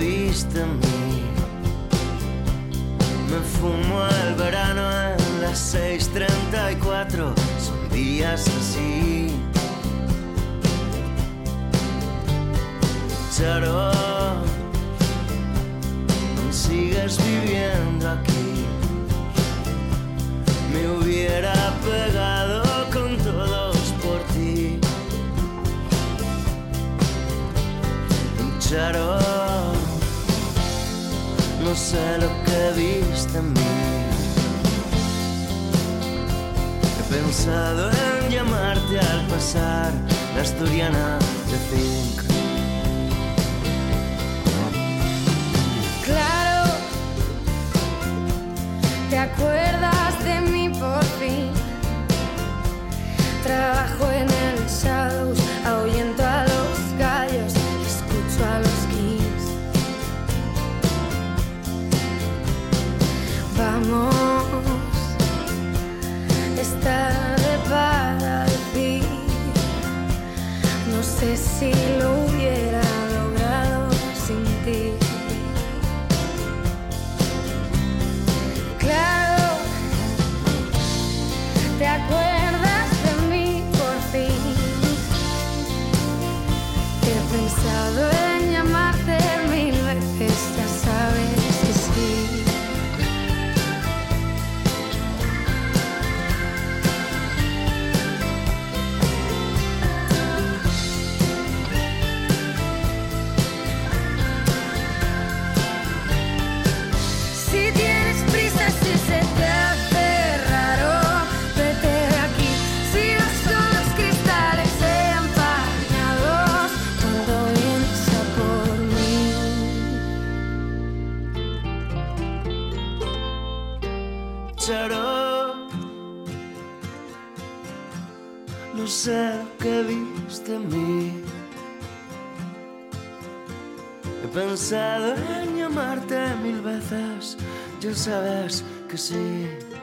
viste en mí. Me fumo el verano en las 6:34. Son días así. Charo, sigues viviendo aquí. Me hubiera pegado con todos por ti. Charo, no sé lo que viste en mí. He pensado en llamarte al pasar la asturiana de Zinc. Claro, te acuerdas de mí por fin. Trabajo en el Shadows, ahuyento a los gallos, escucho a los Kings. Vamos, es tarde para decir. No sé si lo hubiera logrado sin ti. Claro, te acuerdas de mí por fin. He pensado en llamarte 1000 veces, ya sabes que sí. Si tienes prisa, si se te hace raro, vete de aquí. Si vas con los cristales empañados, cuando vienes a por mí. Charo, no sé lo que viste en mí. He pensado en llamarte 1000 veces, ya sabes que sí.